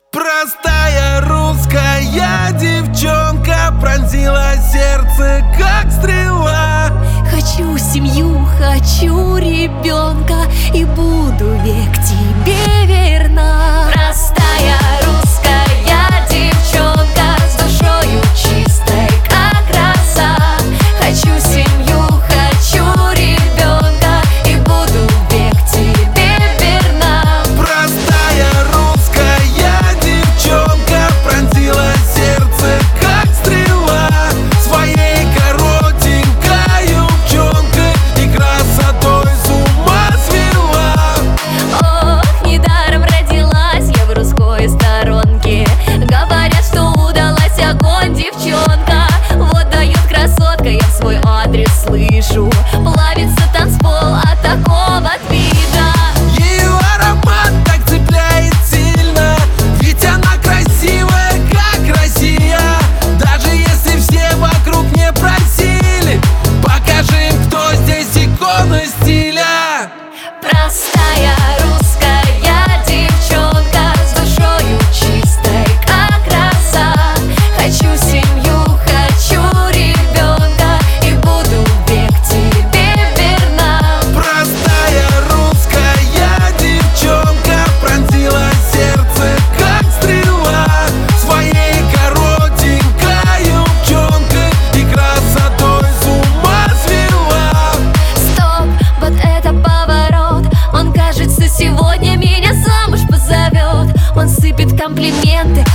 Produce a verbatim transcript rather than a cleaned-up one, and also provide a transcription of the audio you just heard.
Простая русская девчонка пронзила сердце, как стрела. Хочу семью, хочу ребенка, и буду век тебе верна. Простая русская девчонка с душою чистой, как роса. Хочу семью, хочу ребенка, и буду век тебе верна. Простая русская девчонка пронзила сердце, как стрела. Своей коротенькой юбчонкой и красотой с ума свела. Ох, недаром родилась я в русской сторонке. Говорят, что удалась огонь, девчонка. Вот дает красотка, я в свой адрес слышу. Плавится танцпол от такого вида. Ее аромат так цепляет сильно, ведь она красивая, как Россия. Даже если все вокруг не просили, покажи им, кто здесь икона стиля. Простая русская девчонка с душою чистой, как роса. Хочу семью, хочу ребенка, и буду век тебе верна. Простая русская девчонка пронзила сердце, как стрела. Своей коротенькой юбчонкой и красотой с ума свела. Стоп, вот это поворот. Он, кажется, сегодня меня замуж позовет. Он сыпет комплименты,